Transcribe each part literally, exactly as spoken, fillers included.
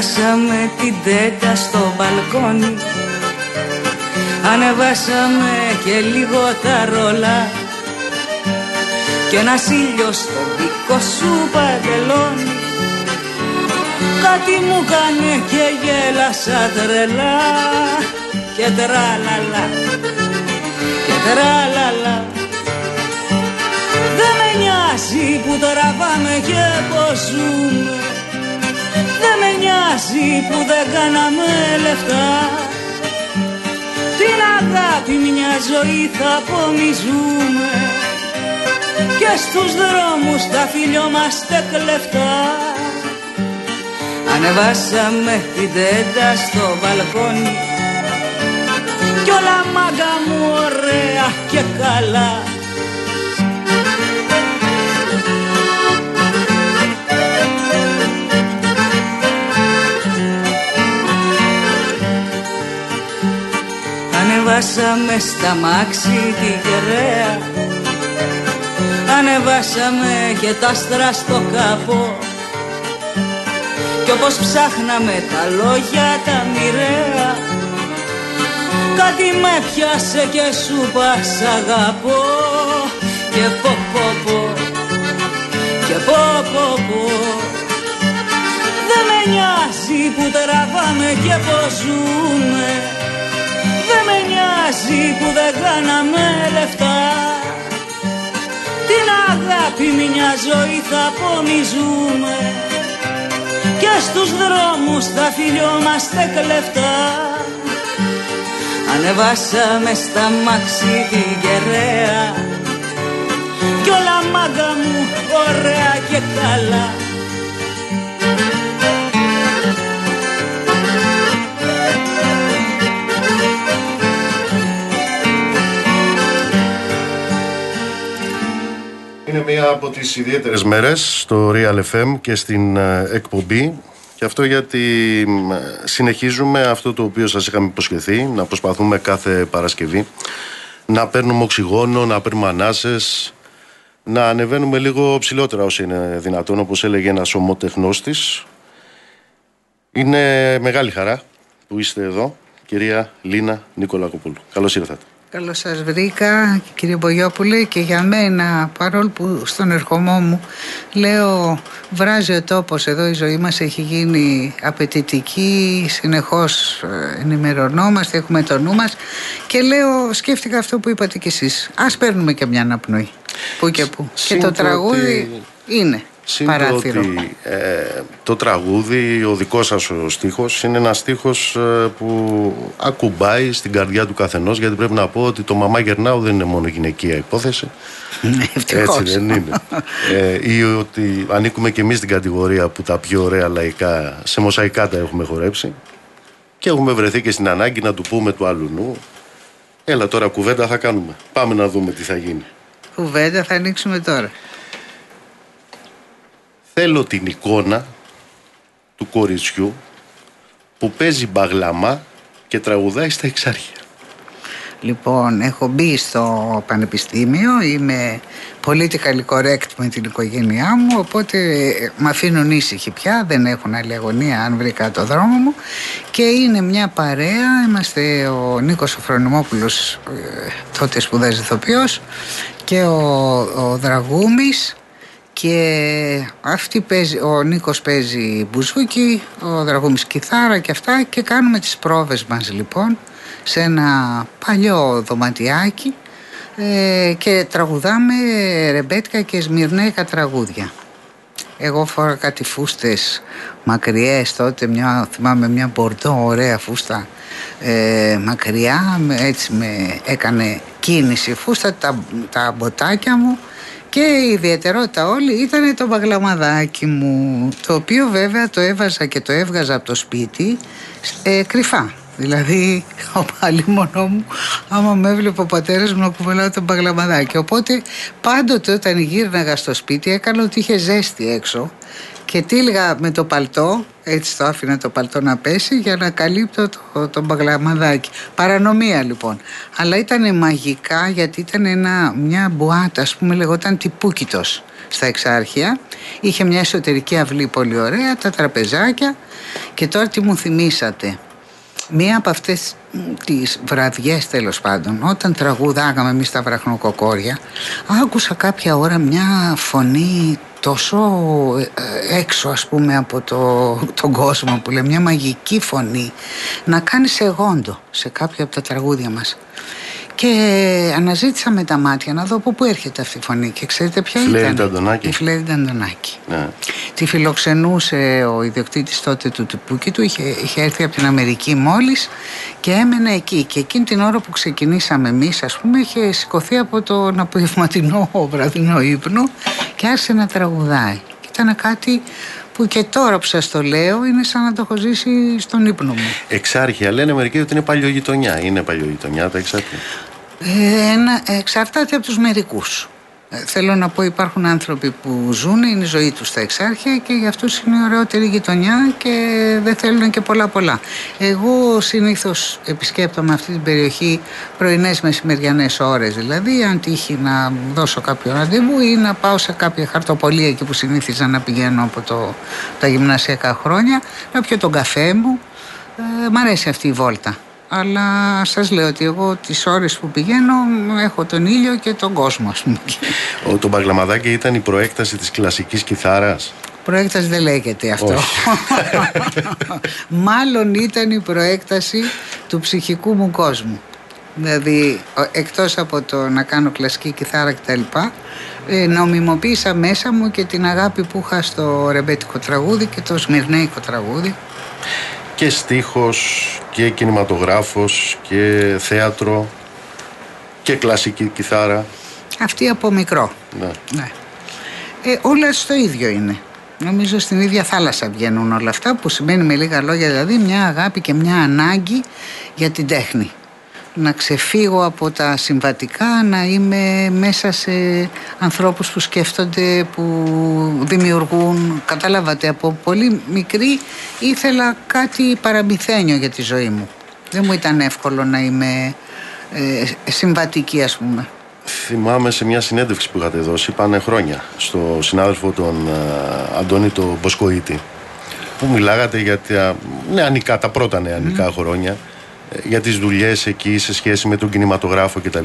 Ανεβάσαμε την τέτα στο μπαλκόνι, ανεβάσαμε και λίγο τα ρολά, κι ένας ήλιος στο δικό σου παντελόνι. Κάτι μου κάνε και γέλασα τρελά, και τραλαλα, και τραλαλα. Δεν με νοιάζει που τραβάμε και πως ζούμε, δεν με νοιάζει που δεν κάναμε λεφτά. Την αγάπη μια ζωή θα απομυζούμε, και στους δρόμους τα φιλιόμαστε κλεφτά. Ανεβάσαμε την τέτα στο μπαλκόνι, κι όλα μάγκα μου ωραία και καλά. Ανεβάσαμε στα μάξι τη γεραία, ανεβάσαμε και τα άστρα στο καπό, κι όπως ψάχναμε τα λόγια τα μοιραία, κάτι με πιάσε και σου πας αγαπώ, και πω πω πω, και πω πω πω. Δεν με νοιάζει που τραβάμε και πως ζούμε, δεν με νοιάζει που δεν κάναμε λεφτά. Την αγάπη μια ζωή θα απομυζούμε, και στους δρόμους θα φιλιόμαστε κλεφτά. Ανεβάσαμε στα μάξι τη γεραία, κι όλα μάγκα μου ωραία και καλά. Είναι μία από τις ιδιαίτερες μέρες στο Real εφ εμ και στην εκπομπή, και αυτό γιατί συνεχίζουμε αυτό το οποίο σας είχαμε υποσχεθεί, να προσπαθούμε κάθε Παρασκευή να παίρνουμε οξυγόνο, να παίρνουμε ανάσες, να ανεβαίνουμε λίγο ψηλότερα όσο είναι δυνατόν, όπως έλεγε ένας ομοτεχνός της. Είναι μεγάλη χαρά που είστε εδώ, κυρία Λίνα Νικολακοπούλου. Καλώς ήρθατε. Καλώς σας βρήκα, κύριε Μπογιόπουλε, και για μένα, παρόλο που στον ερχομό μου λέω βράζει ο τόπος εδώ, η ζωή μας έχει γίνει απαιτητική, συνεχώς ενημερωνόμαστε, έχουμε το νου μας, και λέω, σκέφτηκα αυτό που είπατε κι εσείς, ας παίρνουμε και μια αναπνοή που και που, και το τραγούδι ότι... είναι παράθυρο. Ότι, ε, το τραγούδι, ο δικός σας ο στίχος, είναι ένας στίχος ε, που ακουμπάει στην καρδιά του καθενός, γιατί πρέπει να πω ότι το «Μαμά γερνάω» δεν είναι μόνο γυναικεία υπόθεση. Ευτυχώς. Έτσι δεν είναι. ε, ή ότι ανήκουμε και εμείς στην κατηγορία που τα πιο ωραία λαϊκά σε μοσαϊκά τα έχουμε χορέψει, και έχουμε βρεθεί και στην ανάγκη να του πούμε του άλλου νου, έλα τώρα κουβέντα θα κάνουμε, πάμε να δούμε τι θα γίνει. Κουβέντα θα ανοίξουμε τώρα. Θέλω την εικόνα του κοριτσιού που παίζει μπαγλαμά και τραγουδάει στα Εξάρχεια. Λοιπόν, έχω μπει στο πανεπιστήμιο, είμαι politically correct με την οικογένειά μου, οπότε με αφήνουν ήσυχη πια, δεν έχουν άλλη αγωνία αν βρήκα το δρόμο μου, και είναι μια παρέα, είμαστε ο Νίκος ο Φρονιμόπουλος, τότε σπουδάζει ηθοποιός, και ο, ο Δραγούμης, και αυτή παίζει, ο Νίκος παίζει μπουζούκι, ο Δραγούμης κιθάρα και αυτά, και κάνουμε τις πρόβες μας λοιπόν σε ένα παλιό δωματιάκι, ε, και τραγουδάμε ρεμπέτικα και σμυρνέικα τραγούδια. Εγώ φόρα κάτι φούστες μακριές τότε, μια, θυμάμαι μια μπορντό ωραία φούστα ε, μακριά, έτσι με έκανε κίνηση φούστα, τα, τα μποτάκια μου. Και η ιδιαιτερότητα όλη ήταν το μπαγλαμαδάκι μου, το οποίο βέβαια το έβαζα και το έβγαζα από το σπίτι ε, κρυφά. Δηλαδή, ο παλίμονό μου άμα με έβλεπε ο πατέρας μου να κουβαλάω το μπαγλαμαδάκι. Οπότε πάντοτε όταν γύρναγα στο σπίτι έκανα ότι είχε ζέστη έξω και τύλιγα με το παλτό, έτσι το άφηνα το παλτό να πέσει για να καλύπτω το, το μπαγλαμαδάκι. Παρανομία λοιπόν. Αλλά ήταν μαγικά γιατί ήταν ένα, μια μπουάτα, ας πούμε, λεγόταν Τυπούκητος στα Εξάρχεια. Είχε μια εσωτερική αυλή πολύ ωραία, τα τραπεζάκια. Και τώρα τι μου θυμήσατε. Μία από αυτές τις βραδιές, τέλος πάντων, όταν τραγουδάγαμε εμείς τα βραχνοκοκόρια, άκουσα κάποια ώρα μια φωνή τόσο έξω, ας πούμε, από το, τον κόσμο, που λέει, μια μαγική φωνή να κάνει σεγόντο σε κάποια από τα τραγούδια μας. Και αναζήτησα με τα μάτια να δω από πού έρχεται αυτή η φωνή. Και ξέρετε ποια Φλέρι ήταν? Αντωνάκη. Η Φλέρι Αντωνάκη. Ναι. Τη φιλοξενούσε ο ιδιοκτήτης τότε του Τυπούκητου. Είχε, είχε έρθει από την Αμερική μόλις και έμενε εκεί. Και εκείνη την ώρα που ξεκινήσαμε εμείς, ας πούμε, είχε σηκωθεί από τον απογευματινό βραδινό ύπνο και άρχισε να τραγουδάει. Και ήταν κάτι που και τώρα που σας το λέω είναι σαν να το έχω ζήσει στον ύπνο μου. Εξάρχεια, λένε μερικοί ότι είναι παλιογειτονιά. Είναι παλιογειτονιά τα Εξάρχεια? Ε, ένα, εξαρτάται από τους μερικούς. Ε, θέλω να πω, υπάρχουν άνθρωποι που ζουν, είναι η ζωή τους στα Εξάρχεια και για αυτούς είναι η ωραιότερη γειτονιά και δεν θέλουν και πολλά πολλά. Εγώ συνήθως επισκέπτομαι αυτή την περιοχή πρωινές μεσημεριανές ώρες, δηλαδή αν τύχει να δώσω κάποιο ραντεβού ή να πάω σε κάποια χαρτοπολία εκεί που συνήθιζα να πηγαίνω από το, τα γυμνασιακά χρόνια, να πιω τον καφέ μου. Ε, μ' αρέσει αυτή η βόλτα. Αλλά σας λέω ότι εγώ τις ώρες που πηγαίνω έχω τον ήλιο και τον κόσμο, ας πούμε. Ο, το μπαγλαμαδάκι ήταν η προέκταση της κλασικής κιθάρας? Προέκταση δεν λέγεται αυτό. Μάλλον ήταν η προέκταση του ψυχικού μου κόσμου. Δηλαδή, εκτός από το να κάνω κλασική κιθάρα κτλ, νομιμοποίησα μέσα μου και την αγάπη που είχα στο ρεμπέτικο τραγούδι και το σμυρνέικο τραγούδι. Και στίχος και κινηματογράφος και θέατρο και κλασική κιθάρα. Αυτή από μικρό. Ναι. Ναι. Ε, όλα στο ίδιο είναι. Νομίζω στην ίδια θάλασσα βγαίνουν όλα αυτά, που σημαίνει με λίγα λόγια δηλαδή μια αγάπη και μια ανάγκη για την τέχνη. Να ξεφύγω από τα συμβατικά, να είμαι μέσα σε ανθρώπους που σκέφτονται, που δημιουργούν. Καταλάβατε, από πολύ μικρή ήθελα κάτι παραμυθένιο για τη ζωή μου. Δεν μου ήταν εύκολο να είμαι ε, συμβατική, ας πούμε. Θυμάμαι σε μια συνέντευξη που είχατε δώσει, πάνε χρόνια, στο συνάδελφο τον uh, Αντώνη τον Μποσκοίτη, που μιλάγατε για τα νεανικά, τα πρώτα νεανικά mm. χρόνια, για τις δουλειές εκεί σε σχέση με τον κινηματογράφο κτλ.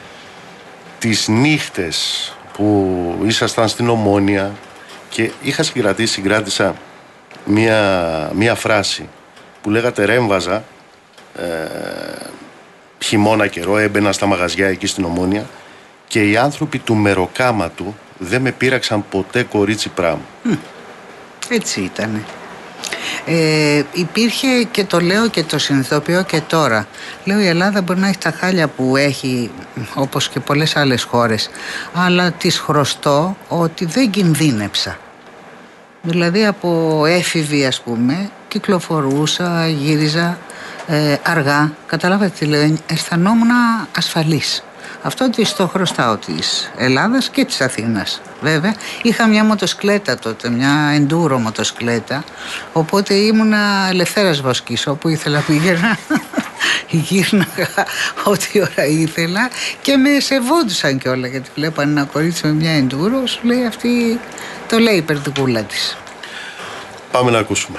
Τις νύχτες που ήσασταν στην Ομόνια και είχα συγκρατήσει, συγκράτησα μία, μία φράση που λέγατε ρέμβαζα ε, χειμώνα καιρό, έμπαινα στα μαγαζιά εκεί στην Ομόνια και οι άνθρωποι του μεροκάματου δεν με πείραξαν ποτέ κορίτσι πράγμα. Mm. Έτσι ήτανε. Ε, υπήρχε, και το λέω και το συνειδητοποιώ και τώρα, λέω η Ελλάδα μπορεί να έχει τα χάλια που έχει, όπως και πολλές άλλες χώρες, αλλά της χρωστώ ότι δεν κινδύνεψα. Δηλαδή από έφηβη, ας πούμε, κυκλοφορούσα, γύριζα ε, αργά, καταλάβατε τι λέω, αισθανόμουν ασφαλής. Αυτό της το χρωστάω της Ελλάδας και της Αθήνας. Βέβαια, είχα μια μοτοσκλέτα τότε, μια εντούρο μοτοσκλέτα, οπότε ήμουνα ελευθέρας βοσκής, όπου ήθελα πήγαινα, γύρναγα ό,τι ώρα ήθελα και με σεβόντουσαν κιόλα, γιατί βλέπανε ένα κορίτσι με μια εντούρο, σου λέει αυτή, το λέει η περδικούλα της. Πάμε να ακούσουμε.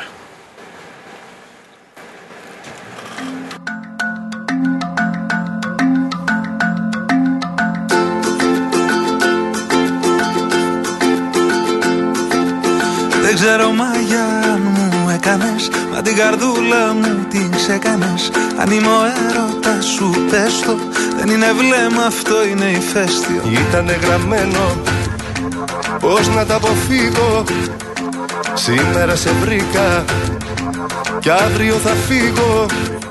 Δεν ξέρω μαγιά αν μου έκανες, μα την καρδούλα μου την ξεκάνες. Αν είμαι ο έρωτας σου πες το, δεν είναι βλέμμα, αυτό είναι ηφαίστειο. Ήτανε γραμμένο πώς να τα αποφύγω. Σήμερα σε βρήκα κι αύριο θα φύγω.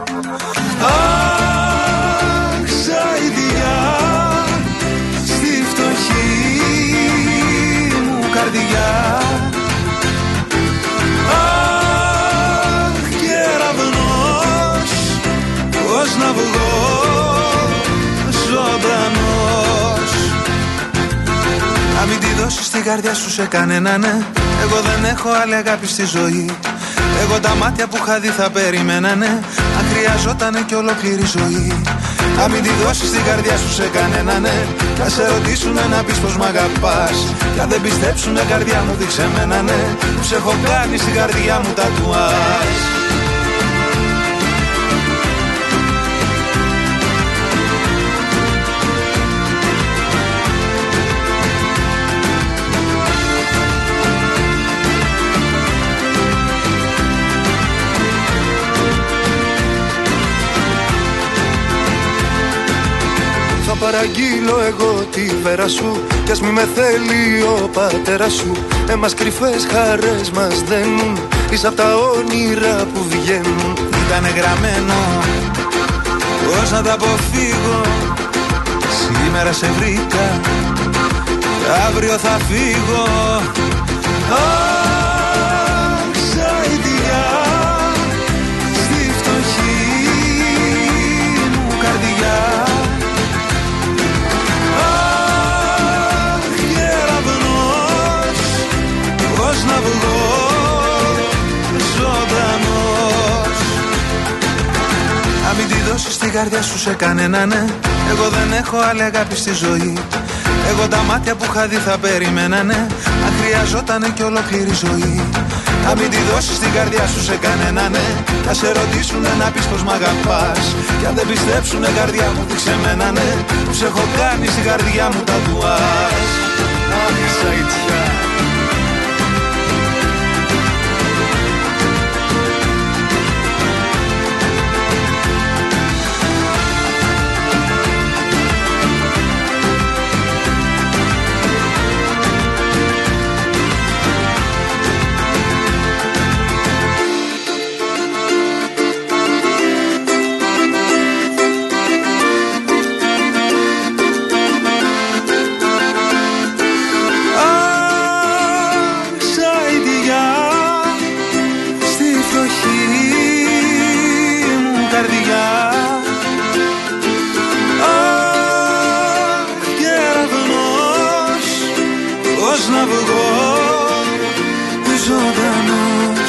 Αχ, σαϊδιά στη φτωχή μου καρδιά. Αχ, κεραυνός, πώς να βγω καρδιά σου σε κανένα ναι. Εγώ δεν έχω άλλη αγάπη στη ζωή. Εγώ τα μάτια που είχα δει θα περιμένανε. Αν χρειαζότανε κι ολόκληρη ζωή. Να μην τη δώσεις την καρδιά σου σε κανένα ναι. Να σε ρωτήσουνε να πεις πως μ' αγαπάς. Κι αν δεν πιστέψουνε καρδιά μου δείξε μένα ναι. Που σε έχω κάνει στην καρδιά μου τατουάζ. Παραγγείλω εγώ τη βέρα σου κι ας μη με θέλει ο πατέρας σου. Εμάς κρυφές χαρές μας δένουν. Είσαι απ' τα όνειρα που βγαίνουν. Ήτανε γραμμένο πώς να τα αποφύγω. Σήμερα σε βρήκα κι αύριο θα φύγω. Αχ, σαϊδιά στη φτωχή μου καρδιά. Να βγω ζωντανός. Να μην τη δώσεις την καρδιά σου σε κανένα ναι. Εγώ δεν έχω άλλη αγάπη στη ζωή. Εγώ τα μάτια που είχα δει θα περιμένανε. Αν χρειαζότανε κι ολόκληρη ζωή. Να μην τη δώσεις την καρδιά σου σε κανένα ναι. Να σε ρωτήσουνε να πεις πως μ' αγαπάς. Κι αν δεν πιστέψουνε καρδιά μου δείξε μένα ναι. Που σε έχω κάνει στην καρδιά μου τατουάζ. Αχ, σαϊτιά. Να βγω ζωντανός.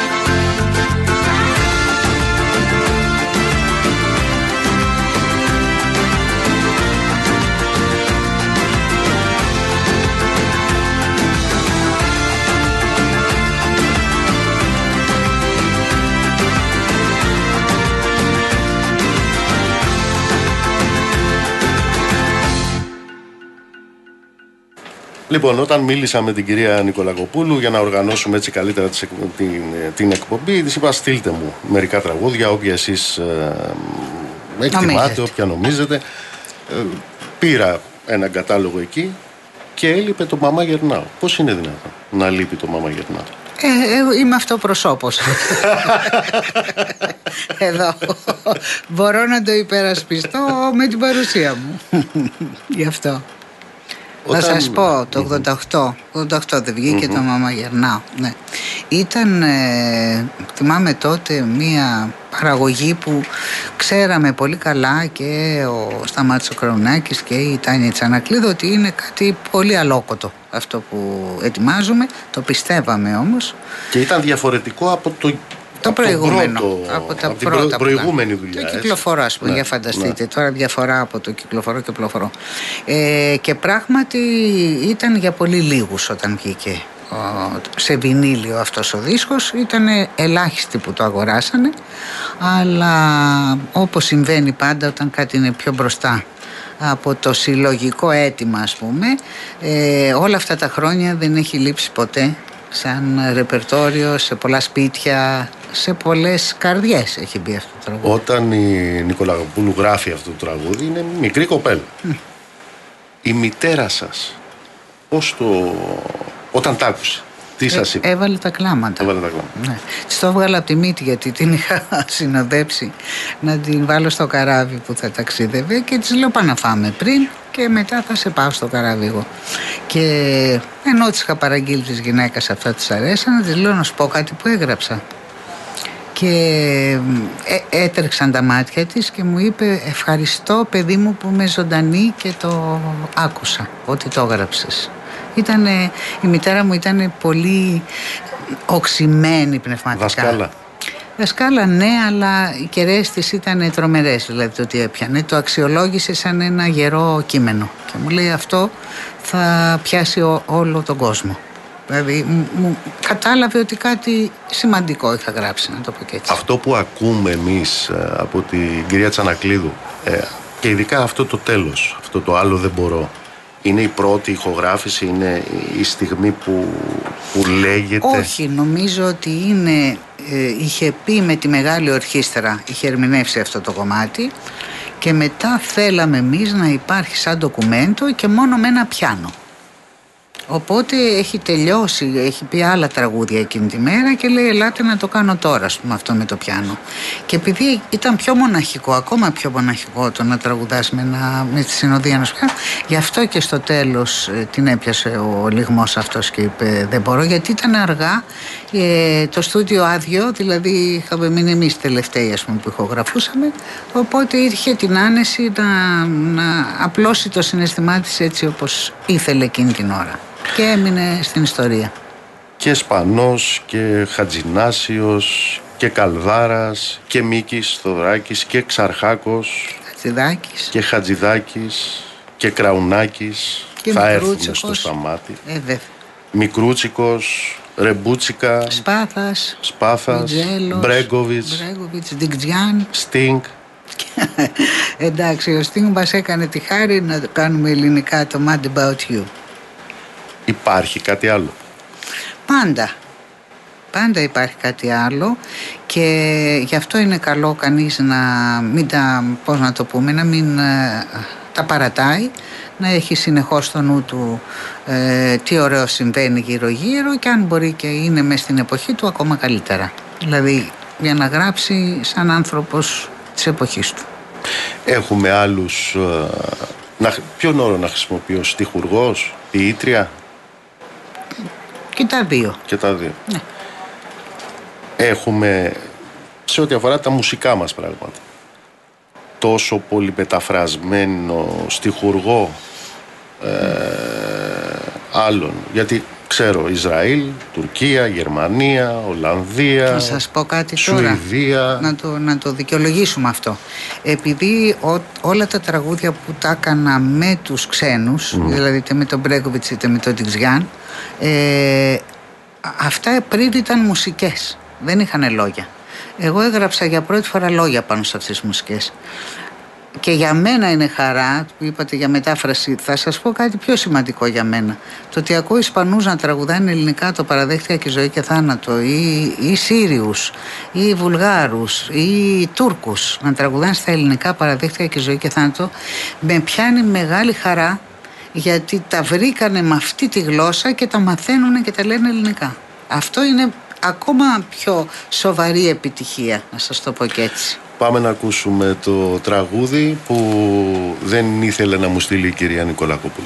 Λοιπόν, όταν μίλησα με την κυρία Νικολακοπούλου για να οργανώσουμε έτσι καλύτερα την, την εκπομπή, της είπα στείλτε μου μερικά τραγούδια, όποια εσείς ε, εκτιμάτε, όποια νομίζετε. Ε, πήρα έναν κατάλογο εκεί και έλειπε το Μαμά Γερνάω. Πώς είναι δυνατόν να λείπει το Μαμά Γερνάω? Ε, εγώ είμαι αυτοπροσώπος. Εδώ μπορώ να το υπερασπιστώ με την παρουσία μου. Γι' αυτό. Όταν... Θα σας πω, το ογδόντα οκτώ, ογδόντα οκτώ δεν βγήκε mm-hmm. το Μαμά Γερνάω. Ναι. Ήταν, ε, θυμάμαι τότε, μία παραγωγή που ξέραμε πολύ καλά και ο Σταμάτης ο Κροουνάκης και η Τάνια Τσανακλείδου ότι είναι κάτι πολύ αλόκοτο αυτό που ετοιμάζουμε. Το πιστεύαμε όμως. Και ήταν διαφορετικό από το... Το από προηγούμενο, πρώτο, από τα από πρώτα την προ, προηγούμενη δουλειά. Το κυκλοφορώ, ας πούμε, ναι, για φανταστείτε. Ναι. Τώρα διαφορά από το κυκλοφορώ και πλοφορώ. Ε, και πράγματι ήταν για πολύ λίγους όταν βγήκε ο, σε βινίλιο αυτός ο δίσκος. Ήταν ελάχιστοι που το αγοράσανε, αλλά όπως συμβαίνει πάντα όταν κάτι είναι πιο μπροστά από το συλλογικό αίτημα, ας πούμε, ε, όλα αυτά τα χρόνια δεν έχει λείψει ποτέ σαν ρεπερτόριο σε πολλά σπίτια, σε πολλές καρδιές έχει μπει αυτό το τραγούδι. Όταν η Νικολακοπούλου γράφει αυτό το τραγούδι είναι μικρή κοπέλα. Mm. Η μητέρα σας πώς το... όταν τ' άκουσε, τι σας είπε? Ε, έβαλε τα κλάματα. Έβαλε τα κλάματα. Ναι. Της το έβγαλα από τη μύτη γιατί την είχα συνοδέψει να την βάλω στο καράβι που θα ταξίδευε και της λέω πάμε να φάμε πριν και μετά θα σε πάω στο καράβι εγώ. Και ενώ της είχα παραγγείλει της γυναίκας αυτά της αρέσαν, της λέω να σου πω κάτι που έγραψα. Και ε, έτρεξαν τα μάτια της και μου είπε ευχαριστώ παιδί μου που είμαι ζωντανή και το άκουσα ότι το έγραψες. Ήτανε, η μητέρα μου ήταν πολύ οξυμένη πνευματικά. Δασκάλα. Δασκάλα ναι, αλλά οι κεραίες της ήταν τρομερές, δηλαδή το τι έπιανε. Το αξιολόγησε σαν ένα γερό κείμενο και μου λέει αυτό θα πιάσει ό, όλο τον κόσμο. Δηλαδή μου, μου κατάλαβε ότι κάτι σημαντικό είχα γράψει, να το πω και έτσι. Αυτό που ακούμε εμείς από την κυρία Τσανακλείδου ε, και ειδικά αυτό το τέλος, αυτό το άλλο δεν μπορώ, είναι η πρώτη ηχογράφηση, είναι η στιγμή που, που λέγεται? Όχι, νομίζω ότι είναι, ε, είχε πει με τη μεγάλη ορχήστρα, είχε ερμηνεύσει αυτό το κομμάτι και μετά θέλαμε εμείς να υπάρχει σαν ντοκουμέντο και μόνο με ένα πιάνο. Οπότε έχει τελειώσει, έχει πει άλλα τραγούδια εκείνη τη μέρα και λέει ελάτε να το κάνω τώρα, ας πούμε, αυτό με το πιάνο. Και επειδή ήταν πιο μοναχικό, ακόμα πιο μοναχικό το να τραγουδάς με, ένα, με τη συνοδεία ενός πιάνου, γι' αυτό και στο τέλος ε, την έπιασε ο λυγμός αυτός και είπε δεν μπορώ, γιατί ήταν αργά, ε, το στούντιο άδειο, δηλαδή είχαμε μείνει εμείς τελευταίοι, ας πούμε, που ηχογραφούσαμε, οπότε είχε την άνεση να, να απλώσει το συναισθημά της έτσι όπως ήθελε εκείνη την ώρα. Και έμεινε στην ιστορία. Και Σπανός και Χατζηνάσιος και Καλδάρας και Μίκης Θοδωράκης και Ξαρχάκος Χατζηδάκης και Χατζηδάκης και Κραουνάκης και θα έρθουν στο Σταμάτη. ε, Μικρούτσικος, Ρεμπούτσικα, Σπάθας, Σπάθας, Μπρέγκοβιτς, Μπρέγκοβιτς, Ντικτζιάν, Στίνγκ. Εντάξει, ο Στίνγκ μας έκανε τη χάρη να κάνουμε ελληνικά το Mad About You. Υπάρχει κάτι άλλο? Πάντα. Πάντα υπάρχει κάτι άλλο και γι' αυτό είναι καλό κανείς να μην τα, πώς να το πούμε, να μην ε, τα παρατάει, να έχει συνεχώς στο νου του ε, τι ωραίο συμβαίνει γύρω γύρω και αν μπορεί και είναι μες στην εποχή του ακόμα καλύτερα. Δηλαδή για να γράψει σαν άνθρωπος της εποχής του. Έχουμε άλλους, ε, να, ποιον όρο να χρησιμοποιώ, στιχουργός, ποιήτρια? Και τα δύο. Και τα δύο. Ναι. Έχουμε, σε ό,τι αφορά τα μουσικά μας πράγματα, τόσο πολύ μεταφρασμένο στιχουργό ε, άλλων, γιατί ξέρω Ισραήλ, Τουρκία, Γερμανία, Ολλανδία, να σας πω κάτι Σουηδία. Τώρα, να το, να το δικαιολογήσουμε αυτό. Επειδή ό, όλα τα τραγούδια που τα έκανα με τους ξένους, mm. δηλαδή είτε με τον Μπρέγκοβιτς είτε με τον Ντικτζιάν, ε, αυτά πριν ήταν μουσικές, δεν είχαν λόγια. Εγώ έγραψα για πρώτη φορά λόγια πάνω σε αυτές τις μουσικές. Και για μένα είναι χαρά, που είπατε για μετάφραση, θα σας πω κάτι πιο σημαντικό για μένα. Το ότι ακούω Ισπανούς να τραγουδάνε ελληνικά, το παραδέχτηκα και Ζωή και Θάνατο, ή, ή Σύριους, ή Βουλγάρους, ή Τούρκους να τραγουδάνε στα ελληνικά, παραδέχτηκα και Ζωή και Θάνατο, με πιάνει μεγάλη χαρά, γιατί τα βρήκανε με αυτή τη γλώσσα και τα μαθαίνουν και τα λένε ελληνικά. Αυτό είναι ακόμα πιο σοβαρή επιτυχία, να σας το πω και έτσι. Πάμε να ακούσουμε το τραγούδι που δεν ήθελε να μου στείλει η κυρία Νικολακόπουλου.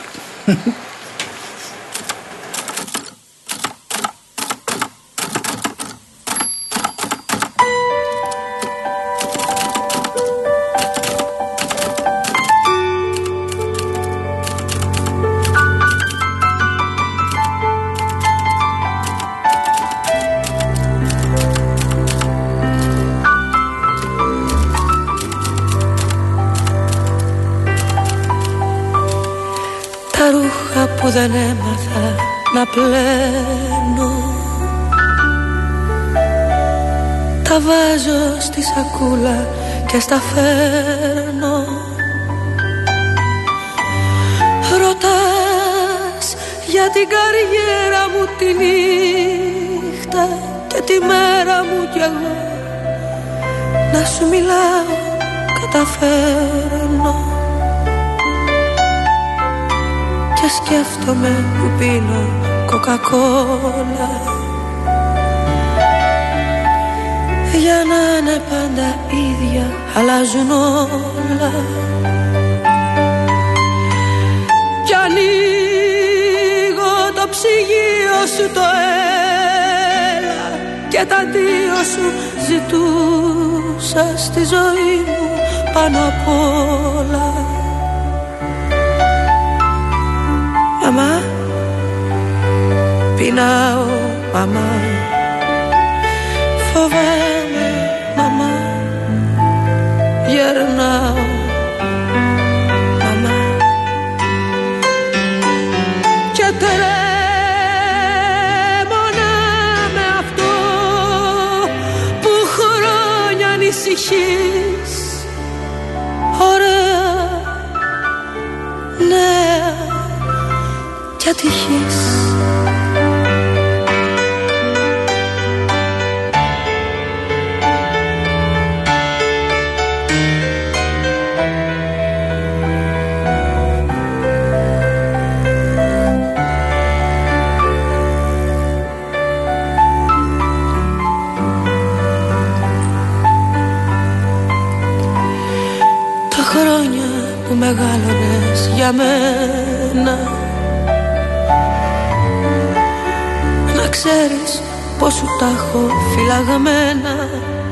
Που δεν έμαθα να πλένω, τα βάζω στη σακούλα και στα φέρνω. Ρωτάς για την καριέρα μου τη νύχτα και τη μέρα μου κι εγώ να σου μιλάω καταφέρνω. Και σκέφτομαι που πίνω κοκακόλα για να είναι πάντα ίδια, αλλάζουν όλα. Κι ανοίγω το ψυγείο σου το έλα και τα δύο σου ζητούσα στη ζωή μου πάνω απ' όλα. Μαμά, πεινάω μαμά, φοβάμαι μαμά, γερνάω μαμά και τρέμω να με αυτό που χρόνια ανησυχείς, ωραία, νέα και ατυχής. Τα χρόνια που μεγάλωνες για μένα, να ξέρεις πως σου τα έχω φυλαγμένα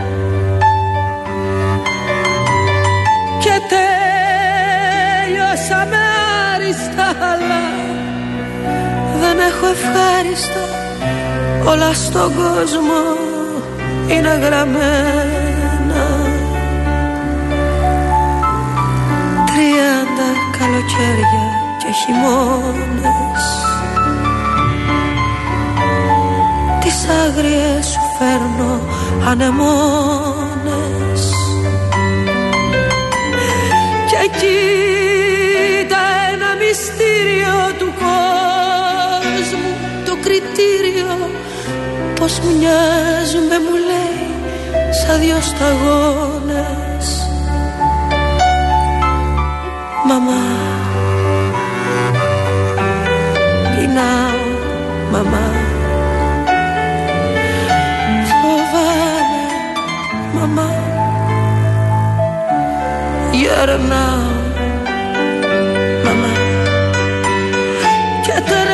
και τέλειωσα με άριστα, αλλά δεν έχω ευχάριστα, όλα στον κόσμο είναι γραμμένα. Τριάντα καλοκαίρια και χειμώνες, τις άγριες σου φέρνω ανεμόνες και κοίτα ένα μυστήριο του κόσμου, το κριτήριο πως μοιάζουμε, μου λέει, σαν δυο σταγόνες. Μαμά, πεινάω μαμά, φοβάμαι μαμά, γερνάω μαμά και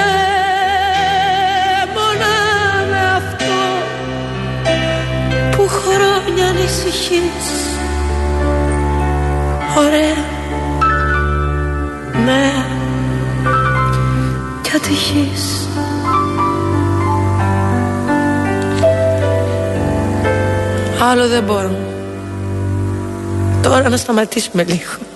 τρέμω να με αυτό που χρόνια ανησυχείς, ωραία, νέα και ατυχής. Άλλο δεν μπορώ. Τώρα να σταματήσουμε λίγο.